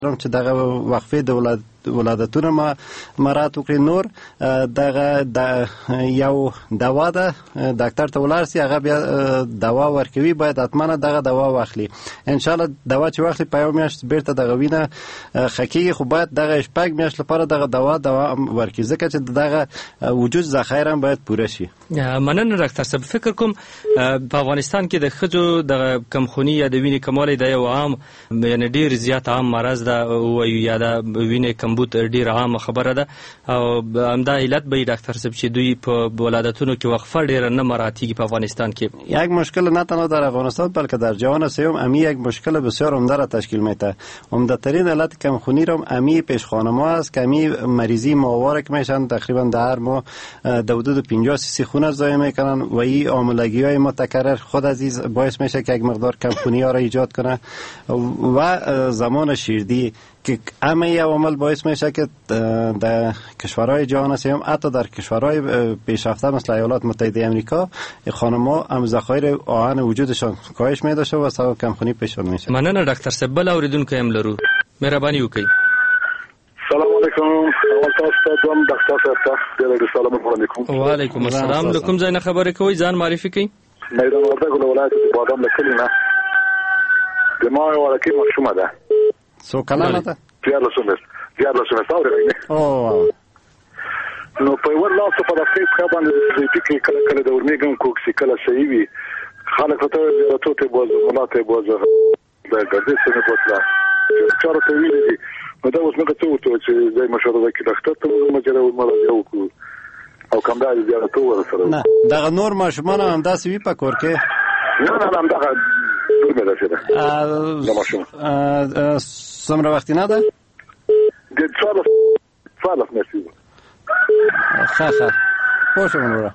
چې دغه وقفه د ولادتونو مراعات وکړي. نور دغه یو دوا ده، ډاکټر ته ولاړ سي، هغه بیا دوا ورکوي، باید حتما دغه دوا واخلي. ان شاء الله دوا چې واخلي په یو میاشت بیرته دغه وینه خکېږي، خو باید دغه شپږ میاشت لپاره دغه دوا ورکړي، ځکه چې دغه وجود ذخایر هم باید پوره شي. مننه ډاکټر صاحب. فکر کوم په افغانستان کې د ښځو د کمخوني یا د وینې کموالی د یو عام یعنی ډیر زیات عام مرض ده وایو، یا د وینې کمبود ډیر عام خبره ده، او همدا علت به ډاکټر صاحب چې دوی په ولادتونو کې وقفه ډیر نه مراعاتیږي په افغانستان کې. یک مشکل نه تنها در افغانستان بلکه در جهان سوم امی یک مشکل بسیار عمده را تشکیل میده. عمده ترین علت کمخونی را امی پیش خانم است که امی مریضی ماهواره که میشن تقریبا در هر ماه در حدود 50 cc خون ضایع میکنن و این آملگی های متکرر خود عزیز باعث میشه که یک مقدار کمخونی ها را ایجاد کنه و زمان شیردی که همه ای عوامل باعث میشه که در کشورهای جهان سوم حتی در کشورهای پیشرفته مثل ایالات متحده آمریکا خانم‌ها هم ذخایر آهن وجودشان کاهش می‌داشه و سبب کمخونی پیش میشه. مننه ډاکټر صاحب. بل اوریدونکو هم لرو، مهرباني وکړئ. سلام علیکم. اول تاسو ته دوم ډاکټر صاحب ته ډېر سلام علیکم. وعلیکم السلام. کوم ځای نه خبرې کوئ؟ ځان معرفي کړئ. میدان وردګ ولایت بادام لکلی نه. د ما ورکی مشومه ده. سو کلانه ده؟ 14 سال اوه. نو په ور لاسو په دغه څه باندې چې کله د ورمیګم کوکسي کله صحیح وي خلک ته ته بوزه ملاته بوزه د ګرځې څخه بوتلا چاره ته ویلې دي. نو دا اوس موږ ته وته چې زای مشوره کې ډاکټر ته موږ مجره مرزه وکړو او کوم دا زیارت ورسره. نه دغه نور ماشومان هم داسې وی په کور کې. نه هم دغه ټول مې ده څومره وخت نه ده؟ د 12 مېسي. ښه پوښتنه وره.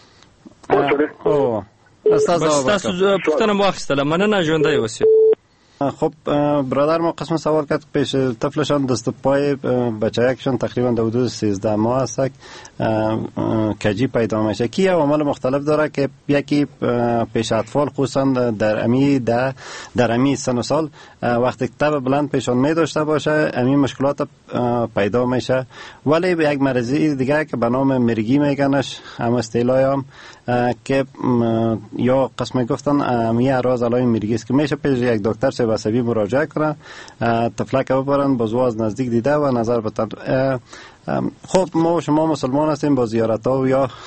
او تاسو پوښتنه مو واخیستله. مننه، ژوندی اوسئ. خب برادر ما قسم سوال کرد پیش طفلشان دست پای بچه‌کشان تقریبا در حدود 13 ماه است کجی پیدا میشه. کی عوامل مختلف داره که یکی پیش اطفال خصوصا در امی سن و سال وقتی تب بلند پیشان می داشته باشه امی مشکلات پیدا میشه. ولی یک مرضی دیگه که به نام مرگی میگنش هم استیلای که یا قسم گفتن امی اعراض علائم مرگی است که میشه پیش یک دکتر عصبی مراجعه کنن، طفلک ببرن، بازو از نزدیک دیده و نظر بتن. خب ما شما مسلمان هستیم، با زیارت ها و یا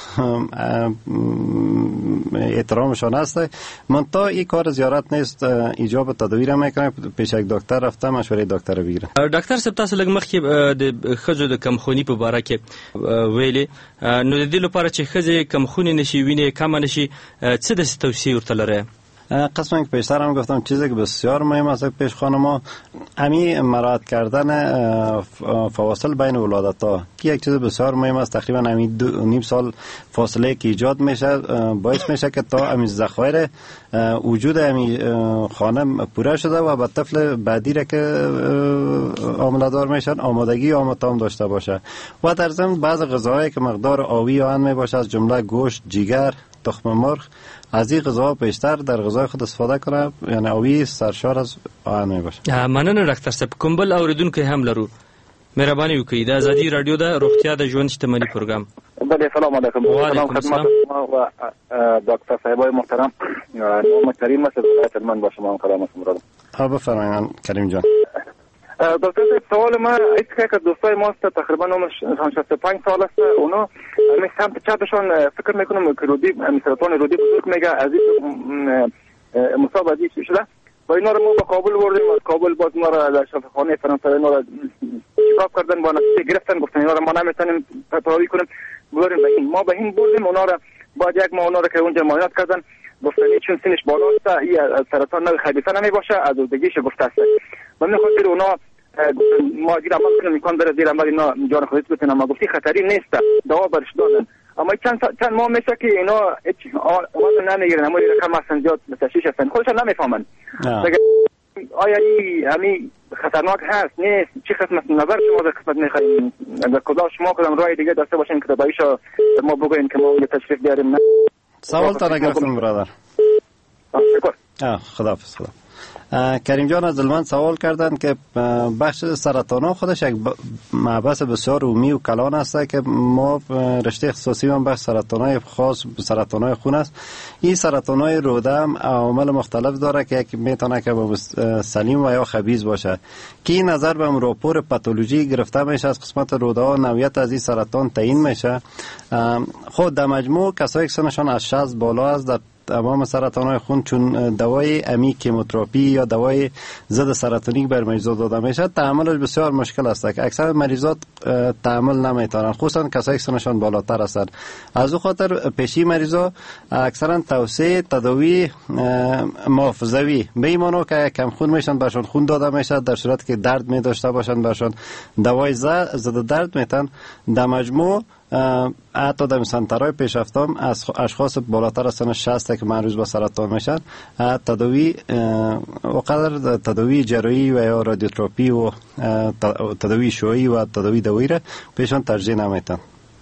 احترامشان هسته، منتها این کار زیارت نیست، ایجاب تداویر میکنه، پیش یک دکتر رفته مشوره دکتر بگیره. ډاکټر صاحب تاسو لږ مخکې د ښځو د کمخونی په باره کې ویلي، نو د دې لپاره چې ښځې کمخونی نشي، وینې کمه نشي، څه د توصیه ورته لرئ؟ قسم که پیشتر هم گفتم چیزی که بسیار مهم است پیش خانم‌ها امی مراعات کردن فواصل بین ولادت ها که یک چیز بسیار مهم است. تقریبا امی 2.5 سال فاصله که ایجاد میشه باعث میشه که تا امی ذخایر وجود امی خانم پوره شده و به طفل بعدی را که آماده دار میشن آمادگی آماتام داشته باشه. و در ضمن بعض غذاهایی که مقدار آبی آن می باشه از جمله گوشت، جگر، تخم مرغ، از این غذا بیشتر در غذای خود استفاده کنه، یعنی آبی سرشار از آهن می باشه. مننه ډاکټر صاحب. کوم بل اوریدونکو هم لرو، مهرباني وکړئ. د ازادي رادیو د روغتیا د ژوند شتمنۍ پروګرام. بله سلام علیکم. وعلیکم السلام. و دکتر صاحبای محترم، نام کریم است، ولایت هلمند با شما کلام است. بفرمایید کریم جان. دکتر صاحب سوال ما ایست که دوستای ما است تقریبا عمرش 65 سال است، اونا می سمت چپشان فکر میکنم که رودی سرطان رودی بزرگ میگه از این مصابه شده و اینا رو ما به کابل بردیم و کابل باز ما را در شفاخانه فرانسه اینا را چکاپ کردن و نتیجه گرفتن، گفتن اینا را ما نمیتونیم تداوی کنیم، ببریم به هند. ما به هند بردیم، اونا را بعد یک ماه اونا را که اونجا معاینات کردن گفتن چون سنش بالا است این سرطان نوع خبیثه نمی باشه، از اردگیش گفته است. من میخواستم اونا ما گیر عمل کنیم امکان داره دیر عمل اینا جان خودت بتونم، ما گفتی خطری نیست، دوا برش دادن، اما چند ماه میشه که اینا آمد نمیگیرن، اما رقم هستن زیاد تشویش هستن، خودشان نمیفهمن. آیا این خطرناک هست نیست؟ چی قسمت نظر شما در قسمت میخواییم؟ اگر کدا شما کدام رای دیگه داشته باشین که تداویشو ما بگوین که ما تشریف بیاریم؟ نه سوال تا نگرفتم برادر. شکر. خداحافظ. کریم جان از ظلمن سوال کردن که بخش سرطان خودش یک مبحث بسیار عمومی و کلان است که ما رشته اختصاصی من بخش سرطان‌های خاص سرطان‌های خون است. این سرطان‌های روده هم عوامل مختلف داره که یک میتونه که سلیم و یا خبیث باشه که این نظر به راپور پاتولوژی گرفته میشه از قسمت روده ها نوعیت از این سرطان تعیین میشه. خود در مجموع کسایی که سنشان از 60 بالا است در تمام سرطان‌های خون چون دوای امی کیموتراپی یا دوای ضد سرطانیک بر مریضا داده میشه تحملش بسیار مشکل است که اکثر مریضات تحمل نمیتونن، خصوصا کسایی که سنشان بالاتر هستند. از او خاطر پیشی مریضا اکثرا توصیه تداوی محافظوی به این معنی که کم خون میشن برشان خون داده میشه در صورتی که درد می داشته باشن برشان دوای ضد درد میتن. در مجموع حتی در سنترهای پیشرفته‌ام از اشخاص بالاتر از سن 60 که معروض به سرطان میشن تداوی وقدر تداوی جراحی و یا رادیوتراپی و تداوی شعاعی و تداوی دوایی را پیشان ترجیح نمیتن.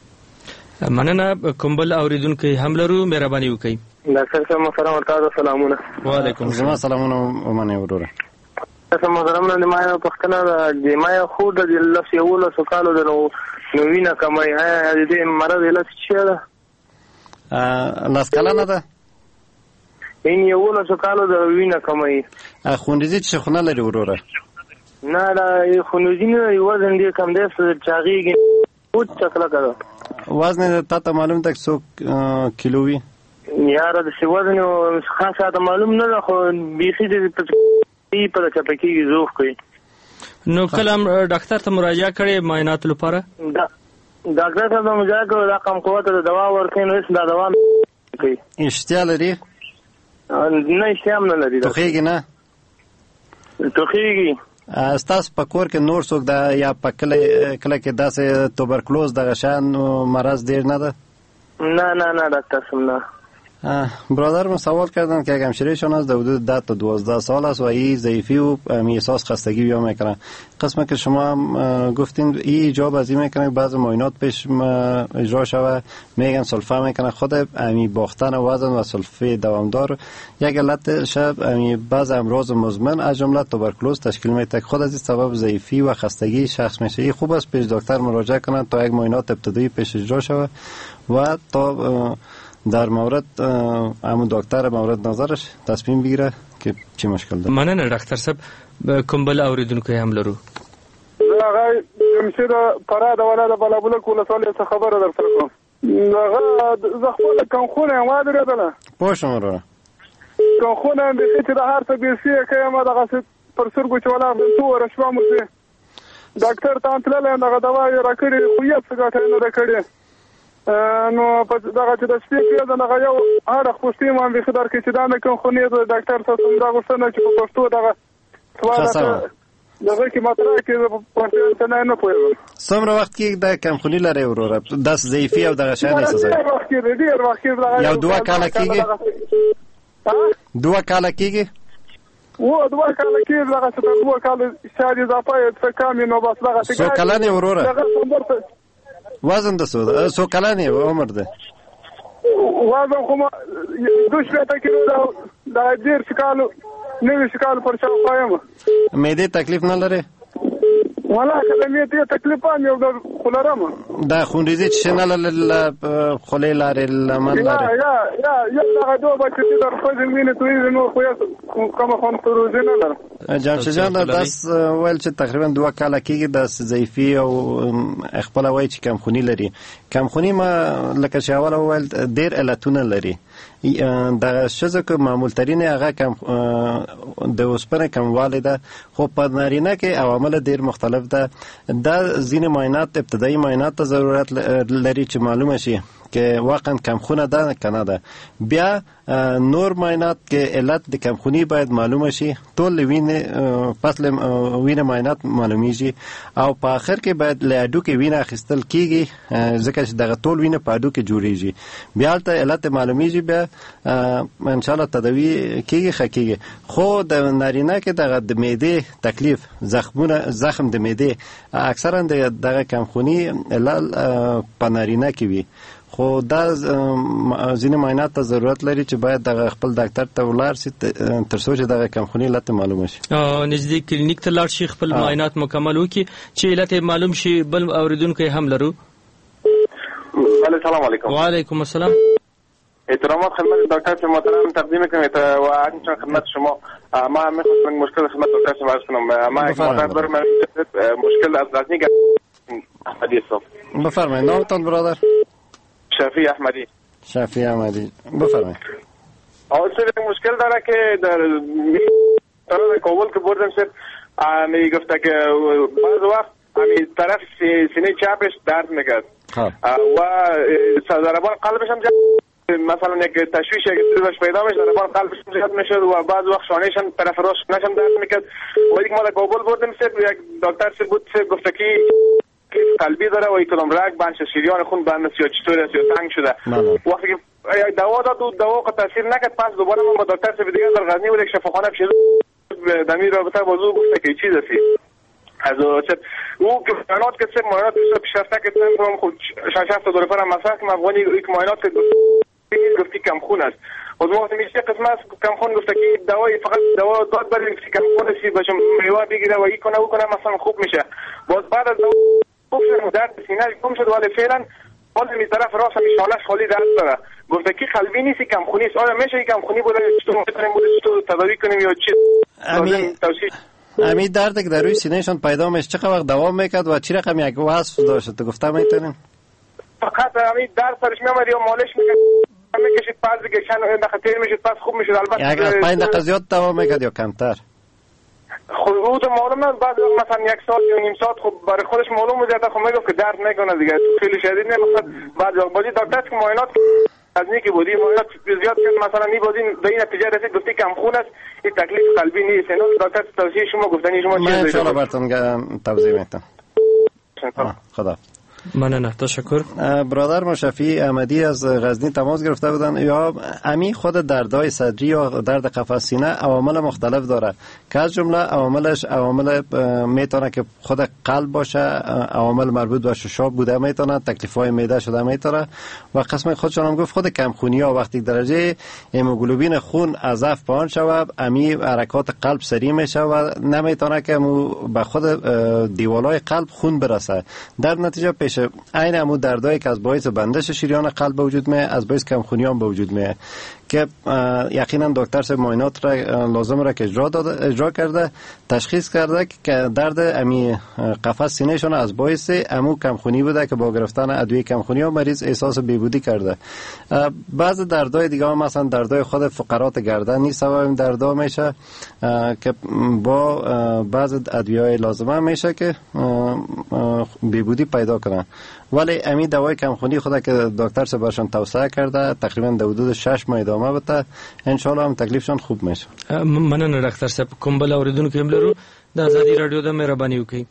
مننه. کومبل اوریدونکو هم لرو، مهرباني وکړئ. ډاکټر صاحب محترم ورته سلامونه. وعلیکم السلام. سلامونه ومنه وروره. تاسو محترم نه ما پښتنه د ما خو د لس یو لس کالو د نو وینا کمای دې مرض لس څه ده لاس کلانه ده این یو لس کالو د وینا کمای خونریزی چې خونه لري وروره. نه دا خونریزی نه وزن دې کم دی چاغیږي او چکلا کړه. وزن تا معلوم ده څو کیلو وي؟ یاره د وزن خاصه معلوم نه ده خو بیخي دې په چپکی زوخ کوي. نو کلم ډاکټر ته مراجعه کړې معاینات لپاره؟ ډاکټر ته مراجعه کړو دا کم قوت د دوا ورکړي نو دا دوا کوي. اشتها لري؟ نه اشتها نه لري. توخیږي نه؟ توخیږي. ستاسو په کور کې نور څوک ده یا په کله کې داسې توبرکلوز دغه شان مرض دیر نه ده؟ نه ډاکټر صاحب نه. برادر ما سوال کردن که یک همشیرهشان از حدود 10 تا 12 سال است و این ضعیفی و احساس خستگی بیا میکنن. قسمه که شما هم گفتین این ایجاب از این میکنه بعض معاینات پیش اجرا شوه میگن سلفه میکنه خود امی باختن وزن و سلفه دوامدار یک علت شب امی بعض امراض مزمن از جمله توبرکلوز تشکیل میده. خود از این سبب ضعیفی و خستگی شخص میشه. این خوب است پیش دکتر مراجعه کنن تا یک معاینات ابتدایی پیش اجرا شوه و تا در مورد همون دکتر مورد نظرش تصمیم بگیره که چی مشکل داره. مننه ډاکټر صاحب. کومبل اوریدونکو هم لرو. هغه جمشید فراد ولادت بلابل کوله سوال څه خبره درته کوم. هغه زه خپل کوم خونه ما درېدله. پوه شم وروره. کوم خونه به چې د هر څه بیسي که ما دغه پر سرګو چې ولا تو رشوا مو ډاکټر ته تلل دغه دوا یې راکړي خو یې څه ګټه نه ده کړې. نو په دغه چې د شپې کې دغه یو هر خوشتي ما به خبر کې چې دا نه کوم خو نه د ډاکټر څخه څنګه غوښتنه چې په پښتو دغه سوال دغه کې مطرح کې په پښتو نه پوهیږم. څومره وخت کې د کمخونی لري وروره داس ضعیفي او دغه شان احساس کوي؟ ډیر وخت کې یو 2 کال کېږي 2 کال کېږي و 2 کال کې دغه څه 2 کال شاید اضافه څه کم نو بس دغه څه څو کلانه وروره وزن د څو کلانه عمر ده؟ وزن خو 2 کیلو دا ډیر شکالو نوې شکال پر شاوخوا یم. معده تکلیف نه لري؟ ولا کله معده تکلیف هم یو د خلرم دا خونریزی چې نه ل خلې لارې لمن لري. یا دا دوه بچی در خو زمینه توې نو خو کوم خون پروژه نه لرم. جمشید جان داس ویل چې تقریبا 2 کال کېږي د ضعیفي او خپل وای چې کمخونی لري. کمخونی ما لکه چې اول ویل ډیر علتونه لري. د شزه که معمول ترین هغه کم د اوسپنه کموالی ده خو په نارینه کې عوامل ډیر مختلف ده. دا ځینې معاینات ابتدایي معاینات ته ضرورت لري چې معلومه شي که واقعا کمخونه ده کنه ده. بیا نور معاینات کې علت د کمخونی باید معلومه شي. ټول وینه پس وینه معاینات معلومیږي او په اخر کې باید له اډو کې وینه اخیستل کیږي ځکه چې دغه ټول وینه په اډو کې جوړیږي. بیا ته علت معلومیږي بیا ان شاء الله تداوی کیږي خکېږي. خو د نارینه کې د معده تکلیف زخم د معده اکثرا دغه کمخونی علل په نارینه کې وي خو دا ځینې معاینات ته ضرورت لري چې باید د خپل ډاکټر ته ولاړ شي تر څو چې د کمخونی علت معلومه شي. نږدې کلینیک ته لاړ شي، خپل معاینات مکمل وکړي چې علت معلوم شي. بل اوریدونکو هم لرو. السلام علیکم. وعلیکم السلام. احترامات خدمت دکتر محترم تقدیم میکنم و همچنین خدمت شما. ما میخواستم مشکل خدمت دکتر شما عرض کنم. ما یک مادر دارم مشکل از غزنی احمدی صاحب. بفرمایید. نامتان برادر؟ شفیع احمدی. شفیع احمدی. بفرمایید. اصلا مشکل داره که در کابل که بردم سر میگفته که بعض وقت همین طرف سینه چپش درد میکرد و ضربان قلبش هم مثلا یک تشویش یک پیدا میشه، ضربان قلبش زیاد میشد و بعض وقت شانهش هم طرف راست نشم درد میکرد. و یک ما در کابل بردم سر یک دکتر سر بود سر گفته که قلبی داره و یک کدام رگ بند شریان خون بند یا چطور است یا تنگ شده. وقتی که دوا داد و دوا که تاثیر نکرد، پس دوباره ما با دکتر سر دیگه در غزنی بود یک شفاخانه پیش دمی رابطه بازو گفته که چیز است. از او که معاینات که سه معاینات پیشرفته که تن خود 60 دلار پر مساله که افغانی یک معاینات که گفتی کم خون است. و وقتی میشه قسمت کم خون گفته که دوای فقط دوا داد برای کم خون سی باشم میوه بگیره و این کنه او کنه مثلا خوب میشه. باز بعد از خوب شد درد سینه کم شد ولی فعلا باز می طرف راست میشانش خالی درد داره. گفته که قلبی نیست کم خونی است. آیا میشه کم خونی بوده چطور میتونیم بوده چطور تداوی کنیم یا چی؟ امی درد که در روی سینهشون پیدا میشه چقدر وقت دوام میکرد و چی رقم یک وصف داشت تو گفته میتونیم؟ فقط امی درد سرش میامد یا مالش میکشید پس دیگه چند دقیقه میشد پس خوب میشد. البته یک از 5 دقیقه زیاد دوام میکرد یا کمتر؟ خب او تو معلوم نه، بعد مثلا یک ساعت یا نیم ساعت خب برای خودش معلوم بود. خب میگفت که درد میکنه دیگه خیلی شدید نه. مثلا بعد بازی دکتر که معاینات از نیکی بودی معاینات زیاد کرد مثلا می بازی به این نتیجه رسید گفتی کم خون است، این تکلیف قلبی نیست. اینا دکتر توصیه شما گفتنی شما چی؟ من ان شاء الله براتون توضیح میدم. خدا. مننه، تشکر. برادر ما شفیع احمدی از غزنی تماس گرفته بودن. یا امی خود دردهای صدری یا درد قفس سینه عوامل مختلف داره که از جمله عواملش عوامل میتونه که خود قلب باشه، عوامل مربوط به ششاب بوده میتونه، تکلیف‌های معده شده میتونه و قسم خودشون هم گفت خود کمخونی‌ها وقتی درجه هموگلوبین خون از ضعف پایین شود امی حرکات قلب سریع میشه و نمیتونه که به خود دیوالای قلب خون برسه. در نتیجه عین همون دردایی که از باعث بندش شریان قلب به وجود میاد از باعث کمخونی هم به وجود میاد که یقینا دکتر صاحب معاینات را لازم را که اجرا کرده تشخیص کرده که درد امی قفس سینه شون از باعث امو کمخونی بوده که با گرفتن ادویه کمخونی و مریض احساس بیهودی کرده. بعض دردهای دیگه هم مثلا دردهای خود فقرات گردن نیست سبب این دردا میشه که با بعض ادویه لازمه میشه که بیهودی پیدا کنه. ولی امی دوای کمخونی خود که دکتر صاحب برشون توصیه کرده تقریبا در حدود 6 ماه ادامه بده ان شاء الله هم تکلیفشون خوب میشه. مننه دکتر صاحب. کوم بل اوریدونکو هم لرو د ازادي رادیو د مهرباني وکي.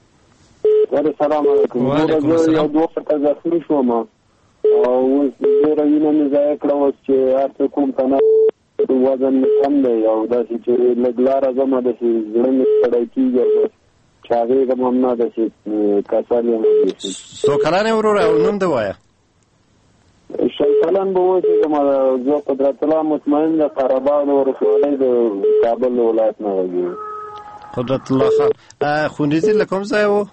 السلام علیکم. وعلیکم السلام. دوه څه ځخري شوم او زه راوینم نه ځای کړو چې هر کوم کنه وزن کم دی او دا چې لګلار زما د زړه سره کیږي چاغي کوم نه د کسالیم سو کلانه وروره او نوم دی وایي شیطان به وایي چې ما زه قدرت الله مطمئن د قربان ورسولای د کابل ولایت نه راځي. قدرت الله خان خونریزی لکم ځای وو؟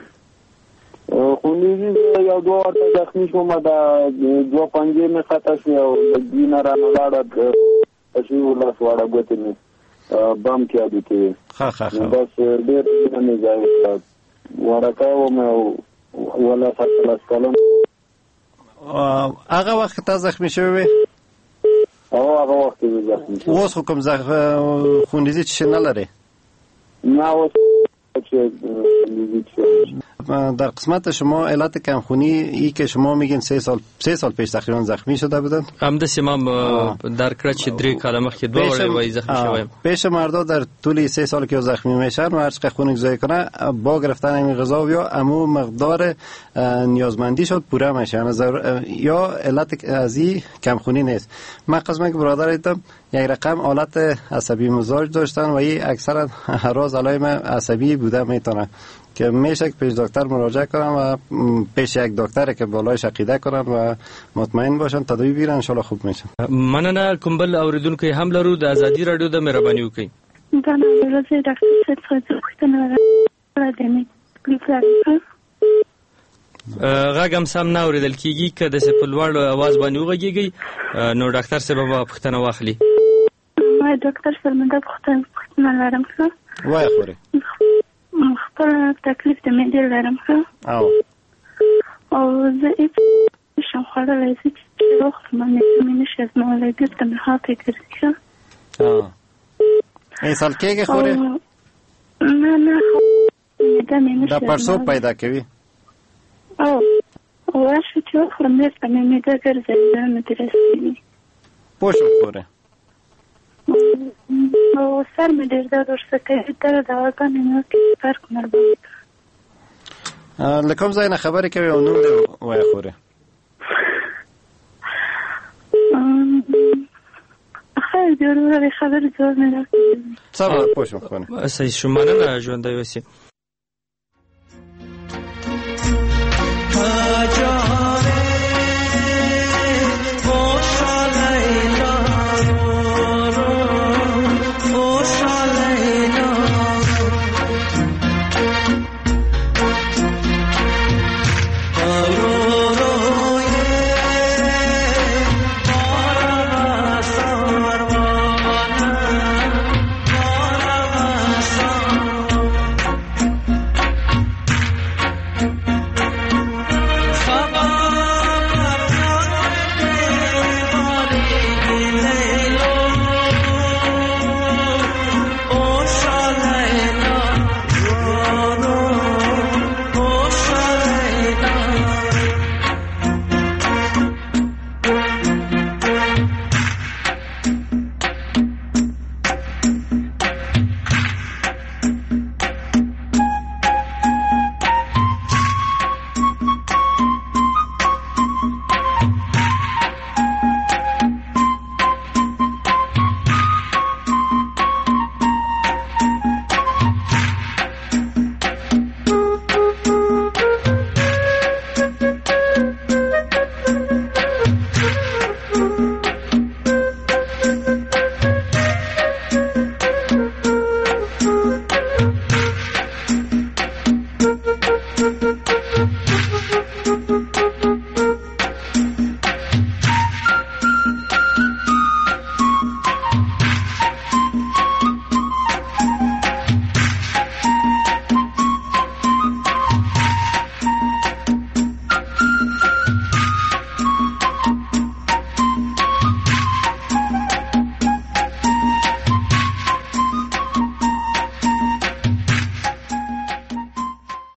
خونریزی یو دوه ورته زخمی شوم دا دوه پنجې مې خطا شوې او دینه رانه لاړه چې لاس واړه ګوتې مې بم کې ادو کې بس ډېر نه ځای ورکه وم ولا خلاص کلم. هغه وخت ته زخمی شوی او هغه وخت زخمی شوی. اوس کوم خونریزی چې نه لري؟ نه اوس در قسمت شما علت کمخونی ای که شما میگین 3 سال پیش تقریبا زخمی شده بودن؟ همداسې ما در کړه چې 3 کاله مخکې 2 وړې وای زخمی شوم. پیش مردا در طول 3 سال که زخمی میشن و هر چقدر خون گذاری کنه با گرفتن این غذا یا امو مقدار نیازمندی شد پوره میشه یا علت از این کمخونی نیست. من قسمه که برادر دیدم یک رقم حالت عصبی مزاج داشتن و این اکثرا هر روز علائم عصبی بوده میتونه که میشه که پیش دکتر مراجعه کنم و پیش یک دکتر که بالایش عقیده کنم و مطمئن باشن تداوی بیرن ان شاء الله خوب میشن. مننه. کوم بل اوریدونکو هم لرو د ازادي رادیو د مهرباني وکي. دا نه ورځي ډاکټر صاحب څه پوښتنه راځي غږم سم نه اوریدل کیږي که د سپلوړ आवाज باندې وغږیږي نو ډاکټر صاحب به پوښتنه واخلي. ما ډاکټر صاحب مده پوښتنه لرم ښه وای خوري خپل تکلیف د معدې لرم ښه او زه هیڅ شم خوړلی زه چې وخورم مې نشي ازمولی بېرته مې هاته ګرځي ښه اسهال کېږي خوري نه معده مې نشي دا پړسوب پیدا کوي او ورشه چې وخورم بېرته مې معده ګرځي زړه مې ترې رسېږي پوه شم خوري او سر مې ډېر درد ورسره کوي دا دواګانې مې وکړې فرق نه راباندې له کوم ځای نه خبرې کوي او نوم دې وایه خورې خیر دې ورورې خبرې ځواب مې راکړې صحیح شو. مننه ژوندی اوسې.